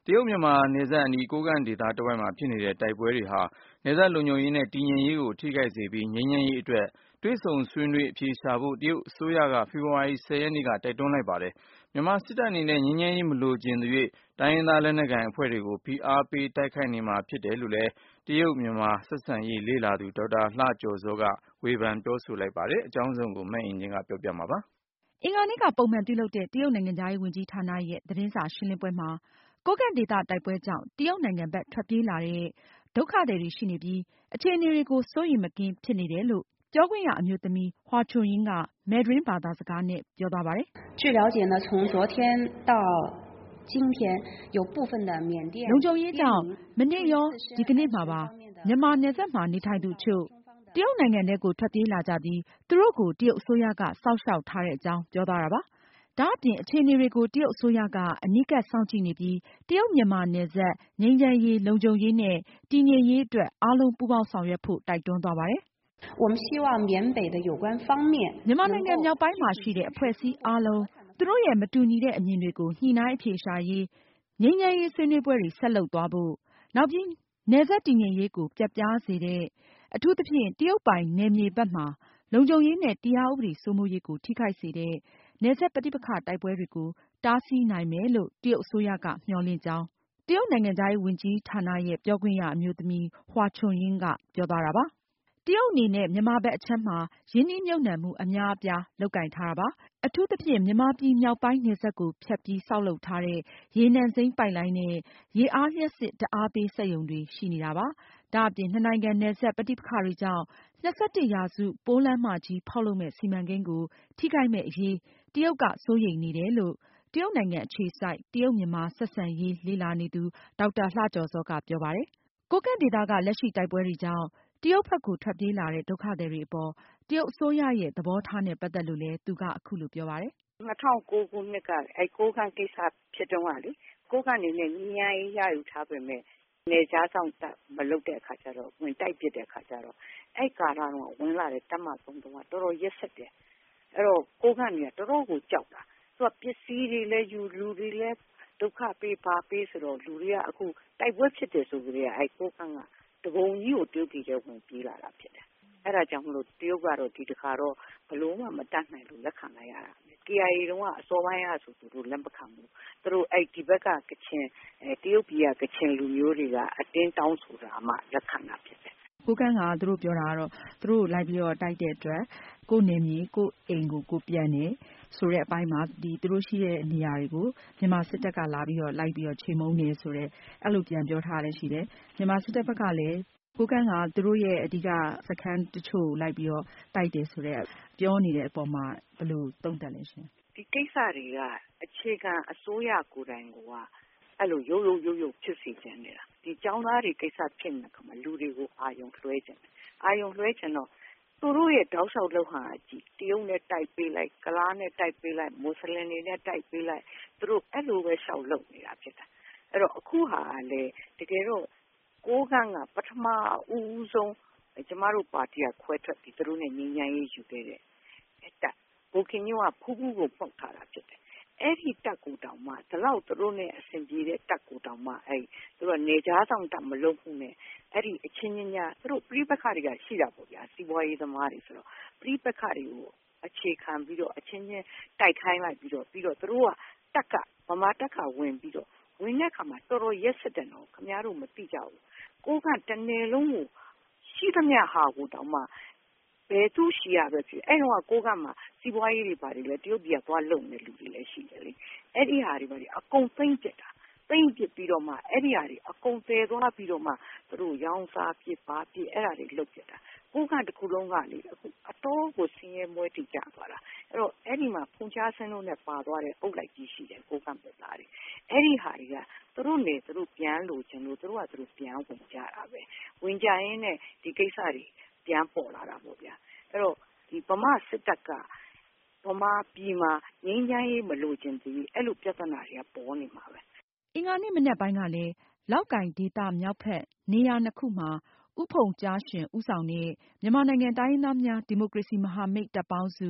တရုတ်မြန်မာနယ်စပ်အနီးကိုးကန့်ဒေသတဝိုက်မှာဖြစ်နေတဲ့တိုက်ပွဲတွေဟာနယ်စပ်လုံခြုံရေးနဲ့တည်ငြိမ်ရေးကိုထိခိုက်စေပြီးငြိမ်းချမ်းရေးအတွက်တွေ့ဆုံဆွေးနွေးအဖြေရှာဖို့တရုတ်အစိုးရကဖေဖော်ဝါရီ 10 ရက်နေ့ကတိုက်တွန်းလိုက်ပါတယ်။မြန်မာစစ်တပ်အနေနဲ့ငြိမ်းချမ်းရေးမလိုချင်သရွေ့တိုင်းရင်းသားလက်နက်ကိုင်အဖွဲ့တွေကိုဖိအားပေးတိုက်ခိုက်နေမှာဖြစ်တယ်လို့လည်းတရုတ်မြန်မာဆက်ဆံရေးလေ့လာသူဒေါက်တာလှကျော်ဇောကဝေဖန်ပြောဆိုလိုက်ပါတယ်။အကြောင်းစုံကိုမအင်ကြင်းကပြောပြမှာပါ။အင်္ဂါနေ့ကပုံမှန်ပြုလုပ်တဲ့တရုတ်နိုင်ငံခြားရေးဝန်ကြီးဌာနရဲ့သတင်းစာရှင်းလင်းပွဲမှာကိုးကန့်ဒေသတိုက်ပွဲကြောင့်တရုတ်နိုင်ငံဘက်ထွက်ပြေးလာတဲ့ဒုက္ခသည်တွေရှိနေပြီးအခြေအနေတွေကိုစိုးရိမ်မကင်းဖြစ်နေတယ်လို့ပြောခွင့်ရအမျိုးသမီးဟွာချွန်ယင်းကမယ်ဒရင်းဘာသာစကားနဲ့ပြောသွားပါတယ်။据了解呢，从昨天到今天有部分的缅甸လုံခြုံရေးကြောင့်မနေ့ရောဒီကနေ့မှာပါမြန်မာနယ်စပ်မှာနေထိုင်သူအချို့တရုတ်နိုင်ငံထဲကိုထွက်ပြေးလာကြပြီးသူတို့ကိုတရုတ်အစိုးရကစောင့်ရှောက်ထားတဲ့အကြောင်းပြောသွားတာပါ။ဒါအပြင်အခြေအနေတွေကိုတရုတ်အစိုးရကအနီးကပ်စောင့်ကြည့်နေပြီးတရုတ်မြန်မာနယ်စပ်ငြိမ်းချမ်းရေးလုံခြုံရေးနဲ့တည်ငြိမ်ရေးအတွက်အားလုံးပူးပေါင်းဆောင်ရွက်ဖို့တိုက်တွန်းသွားပါတယ်။我们希望缅北的有关方面မြန်မာနိုင်ငံမြောက်ပိုင်းမှာရှိတဲ့အဖွဲ့အစည်းအားလုံးသူတို့ရဲ့မတူညီတဲ့အမြင်တွေကိုညှိနှိုင်းအဖြေရှာရေးငြိမ်းချမ်းရေးဆွေးနွေးပွဲတွေဆက်လုပ်သွားဖို့နောက်ပြီးနယ်စပ်တည်ငြိမ်ရေးကိုပျက်ပြားစေတဲ့အထူးသဖြင့်တရုတ်ပိုင်နယ်မြေဘက်မှာလုံခြုံရေးနဲ့တရားဥပဒေစိုးမိုးရေးကိုထိခိုက်စေတဲ့နယ်စပ်ပဋိပက္ခတိုက်ပွဲတွေကိုတားဆီးနိုင်မယ်လို့တရုတ်အစိုးရကမျှော်လင့်ကြောင်းတရုတ်နိုင်ငံခြားရေးဝန်ကြီးဌာနရဲ့ပြောခွင့်ရအမျိုးသမီးဟွာချွန်ယင်းကပြောသွားတာပါ။တရုတ်အနေနဲ့မြန်မာဘက်အခြမ်းမှာရင်းနှီးမြှုပ်နှံမှုအများအပြားလုပ်ကိုင်ထားတာပါ။အထူးသဖြင့်မြန်မာပြည်မြောက်ပိုင်းနယ်စပ်ကိုဖြတ်ပြီးဆောက်လုပ်ထားတဲ့ရေနံစိမ်းပိုက်လိုင်းနဲ့ရေအားလျှပ်စစ်ဓါတ်အားပေးစက်ရုံတွေရှိနေတာပါ။ဒါအပြင်နှစ်နိုင်ငံနယ်စပ်ပဋိပက္ခတွေကြောင့်21ရာစုပိုးလမ်းမကြီးဖောက်လုပ်မဲ့စီမံကိန်းကိုထိခိုက်မဲ့အရေးတရုတ်ကစိုးရိမ်နေတယ်လို့တရုတ်နိုင်ငံအခြေစိုက်တရုတ်မြန်မာဆက်ဆံရေးလေ့လာနေသူဒေါက်တာလှကျော်ဇောကပြောပါတယ်။ကိုးကန့်ဒေသကလက်ရှိတိုက်ပွဲတွေကြောင့်တရုတ်ဘက်ကိုထွက်ပြေးလာတဲ့ဒုက္ခသည်တွေအပေါ်တရုတ်အစိုးရရဲ့သဘောထားနဲ့ပတ်သက်လို့လည်းသူကအခုလိုပြောပါတယ်။2009ခုနှစ်ကကိုးကန့်ကိစ္စဖြစ်တုန်းကလေကိုးကန့်အနေနဲ့ငြိမ်းချမ်းရေးရယူထားပေမဲ့နယ်ခြားဆောင်တပ်မလုပ်တဲ့အခါကျတော့ဝင်တိုက်ပစ်တဲ့အခါကျတော့အဲ့ကာလတော့ဝင်လာတဲ့တပ်မ3တုံးကတော်တော်ရက်ဆက်တယ်အဲ့တော့ကိုးကန့်ကတော်တော်ကိုကြောက်တာသူကပစ္စည်းတွေလည်းယူလူတွေလည်းဒုက္ခပေးပါပေးဆိုတော့လူတွေကအခုတိုက်ပွဲဖြစ်တယ်ဆိုကြတဲ့အဲ့ကိုးကန့်ကတပုံကြီးကိုတရုတ်ပြည်ထဲဝင်ပြေးလာတာဖြစ်တယ်အဲ့ဒါကြောင့်မလို့တရုတ်ကတော့ဒီတခါတော့ဘလို့မှမတတ်နိုင်လို့လက်ခံလိုက်ရတာKIA တုန်းကအစောပိုင်းကဆိုသူတို့လက်မခံဘူးသူတို့အဲ့ဒီဘက်ကကချင်တရုတ်ပြည်ကကချင်လူမျိုးတွေကအတင်းတောင်းဆိုတာမှလက်ခံတာဖြစ်တယ်ကိုးကန့်ကသူတို့ပြောတာကတော့သူတို့လိုက်ပြီးတော့တိုက်တဲ့အတွက်ကိုယ်နေမြေကိုယ်အိမ်ကိုကိုပြန်နေဆိုတဲ့အပိုင်းမှာဒီသူတို့ရှိတဲ့နေရာတွေကိုမြန်မာစစ်တပ်ကလာပြီးတော့လိုက်ပြီးတော့ချိန်မုံနေဆိုတဲ့အဲ့လိုပြန်ပြောထားတယ်ရှိတယ်မြန်မာစစ်တပ်ဘက်ကလည်းကိုးကန့်ကသူတို့ရဲ့အဓိကစခန်းတချို့လိုက်ပြီးတော့တိုက်တယ်ဆိုတဲ့ပြောနေတဲ့အပေါ်မှာဘယ်လိုသုံးသပ်လဲရှင်ဒီကိစ္စတွေကအခြေခံအစိုးရကိုယ်တိုင်ကအဲ့လိုရုပ်ဖြစ်စီခြင်းနေတာဒီចောင်းသားတွေကိစ္စဖြစ်နေခါမှာလူတွေကိုအာယုံလွှဲခြင်းအာယုံလွှဲခြင်းတော့သူတို့ရဲ့တောက်လျှောက်လောက်ဟာကြည့်တရုတ်နဲ့တိုက်ပေးလိုက်ကလားနဲ့တိုက်ပေးလိုက်မွတ်စလင်တွေနဲ့တိုက်ပေးလိုက်သူတို့အဲ့လိုပဲရှောက်လုပ်နေတာဖြစ်တာအဲ့တော့အခုဟာလေတကယ်တော့ကိုးကန့်ကပထမဦးဆုံးကျမတို့ပါတီကခွဲထွက်ပြီးသူတို့နဲ့ငြိမ်းချမ်းရေးယူခဲ့တဲ့တပ်ဘိုကင်ညိုကဖူးဖူးကိုပုတ်ထားတာဖြစ်တယ်အဲ့ဒီတပ်ကိုတောင်မှဒီလောက်သူတို့နဲ့အဆင်ပြေတဲ့တပ်ကိုတောင်မှအဲ့သူတို့နေကြားဆောင်တပ်မလုပ်ဘူးနဲ့အဲ့ဒီအချင်းချင်းညာသူတို့ပြိပက္ခတွေကရှိတာပေါ့ဗျာစီးပွားရေးသမားတွေဆိုတော့ပြိပက္ခတွေကိုအခြေခံပြီးတော့အချင်းချင်းတိုက်ခိုင်းလိုက်ပြီးတော့သူတို့ကတက်ကဗမာတက်ကဝင်ပြီးတော့ဝင်တဲ့အခါမှာတော်တော်ရက်စစ်တယ်နော်ခင်ဗျားတို့မသိကြဘူးကိုကတနယ်လုံးကိုရှိသမျှဟာကိုတောင်မှဘယ်သူရှိရပဲဖြစ်အဲ့တော့ကိုကမှစီးပွားရေးတွေပါတယ်လေတရုတ်ပြည်ကသွားလုံနေလူတွေလည်းရှိတယ်လေအဲ့ဒီဟာတွေပါတယ်အကုန်သိမ့်ပြတာသိမ့်ပြပြီးတော့မှအဲ့ဒီဟာတွေအကုန်တည်သွားပြီးတော့မှသူတို့ရောင်းစားပြစ်ပါပြစ်အဲ့ဒါတွေလုပ်ပြတာကိုကတခုလုံးကလေအခုအတော်ကိုဆင်းရဲမွဲတိကျသွားတာအဲ့တော့အဲ့ဒီမှာဖုန်ချားဆင်းလို့နဲ့ပါသွားတဲ့အုပ်လိုက်ကြီးရှိတယ်ကိုကပြည်သားတွေအဲ့ဒီဟာတွေကသူတို့နေသူတို့ပြန်လို့ခြင်းလို့သူတို့ကသူတို့ပြန်ဝင်ကြတာပဲဝင်ကြရင်းနဲ့ဒီကိစ္စတွေပြန်ပေါ်လာတာပေါ့ဗျာအဲ့တော့ဒီဗမာစစ်တပ်ကဗမာပြည်မှာငြိမ်းချမ်းရေးမလိုချင်သေးအဲ့လိုပြဿနာတွေကပေါ်နေမှာပဲအင်္ဂါနေ့မနက်ပိုင်းကလည်းလောက်ကိုင်ဒေသမြောက်ဘက်နေရာနှစ်ခုမှာဦးဖုန်ကြားရှင်ဦးဆောင်တဲ့မြန်မာနိုင်ငံတိုင်းရင်းသားများဒီမိုကရေစီမဟာမိတ်တပ်ပေါင်းစု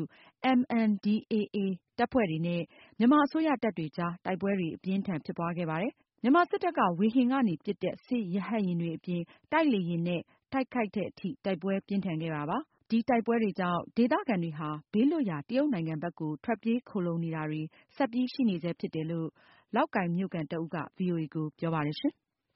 MNDAA တပ်ဖွဲ့တွေနဲ့မြန်မာအစိုးရတပ်တွေကြားတိုက်ပွဲတွေအပြင်းအထန်ဖြစ်ပွားခဲ့ပါတယ်။မြန်မာစစ်တပ်က ဝေဟင်ကနေပစ်တဲ့ စစ်ရဟတ်ယာဉ်တွေအပြင် တိုက်လေယာဉ်နဲ့ တိုက်ခိုက်တဲ့အထိ တိုက်ပွဲပြင်းထန်ခဲ့တာပါ။ ဒီတိုက်ပွဲတွေကြောင့် ဒေသခံတွေဟာ ဘေးလွတ်ရာ တရုတ်နိုင်ငံဘက်ကို ထွက်ပြေးခိုလှုံနေတာတွေ ဆက်ပြီးရှိနေဆဲဖြစ်တယ်လို့ လောက်ကိုင်မြို့ခံတဦးက ဗွီအိုအေကိုပြောပါတယ်။